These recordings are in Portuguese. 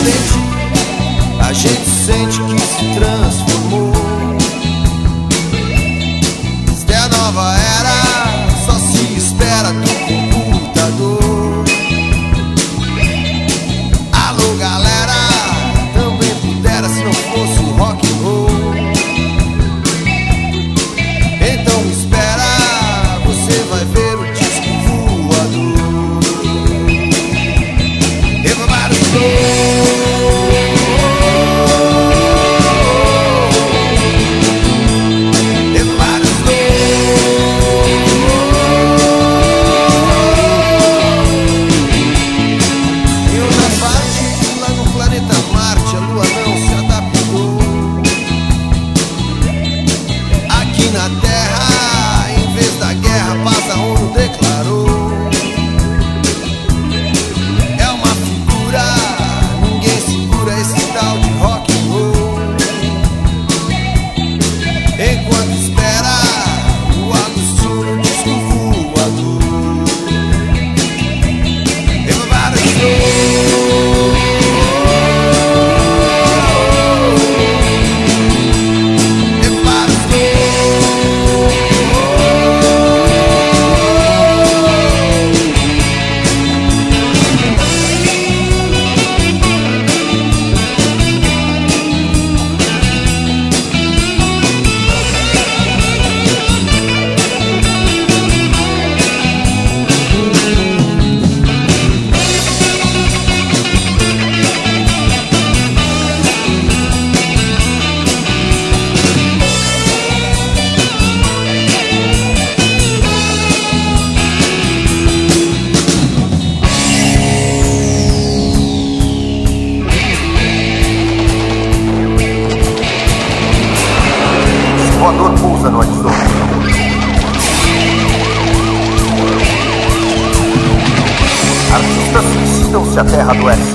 repente a gente sente que se transformou. Esta é a nova era, só se espera do computador. Alô galera, também pudera se não fosse o rock and roll. Então espera, você vai ver o disco voador. Everybody go! O voador pousa no horizonte. Artistas suicidam-se à terra do oeste.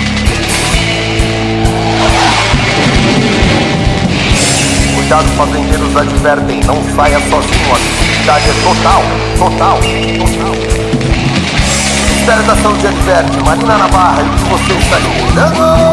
Cuidado, fazendeiros advertem, não saia sozinho, a visibilidade é total, total, total. Ministério da Saúde adverte, Marina Navarra, e o que você está escutando?